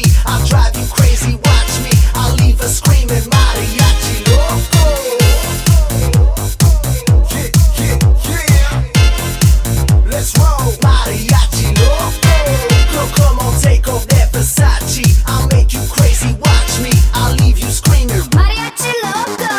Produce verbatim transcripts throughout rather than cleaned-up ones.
I'll drive you crazy, watch me. I'll leave her screaming, mariachi loco. Yeah, yeah, yeah. Let's roll, mariachi loco. Girl, come on, take off that Versace. I'll make you crazy, watch me. I'll leave you screaming, mariachi loco.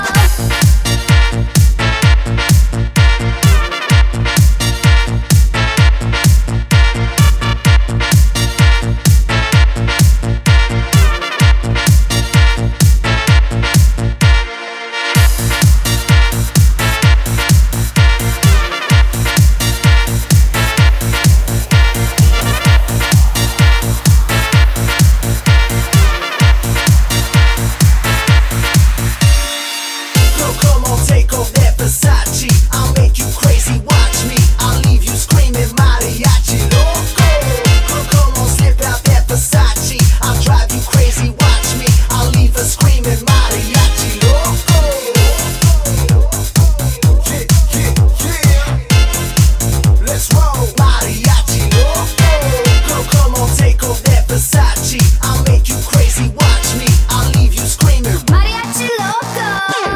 Take off that Versace, I'll make you crazy, watch me. I'll leave you screaming, mariachi loco. Girl, come on, slip out that Versace. I'll drive you crazy, watch me. I'll leave her screaming, mariachi loco. Yeah, yeah, yeah. Let's roll, mariachi loco. Girl, come on, take off that Versace. I'll make you crazy, watch me. I'll leave you screaming, mariachi loco.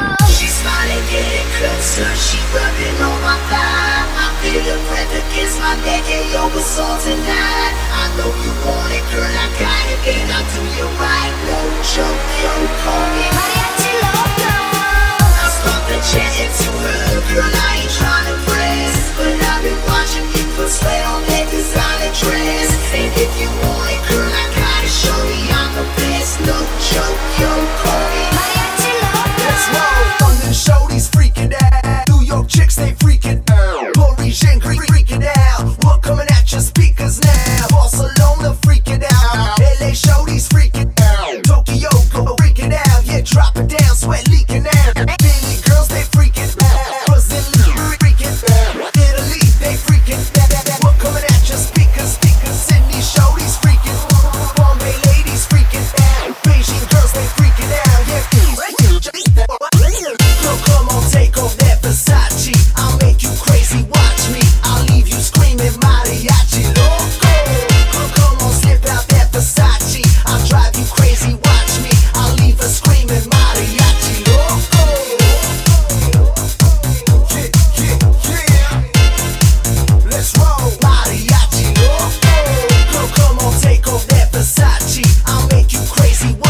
So she rubbing on my thigh. I feel her breath against my neck, and yo, it's all tonight. I know you want it, girl, I got it, and I'll do you right. No joke, yo, call me mariachi loco. I start the chanting to her, girl, I ain't trying to press, but I've been watching you put sweat on that designer dress. And if you want it, girl, I got it, show me I'm the best. No joke, yo, call me mariachi loco. Let's roll, London shorties freaking out. Chicks, they freaking out. Parisian freaking out. We're coming at your speakers now. Barcelona freaking out. L A shorties freaking out. Tokyo go freaking out. Yeah, drop it down, sweat leaking out. Billy girls, they freaking out. Brazil freaking out. Italy, they freaking out. We're coming at your speakers, speakers. Sydney shorties freaking out. Bombay ladies freaking out. Beijing girls, they freaking out. Yeah, girl, come on, take off that Versace. I'll make you crazy, watch me. I'll leave you screaming, mariachi loco. Girl, come on, slip out that Versace. I'll drive you crazy, watch me. I'll leave her screaming, mariachi loco. Yeah, yeah, yeah. Let's roll, mariachi loco. Girl, come on, take off that Versace. I'll make you crazy.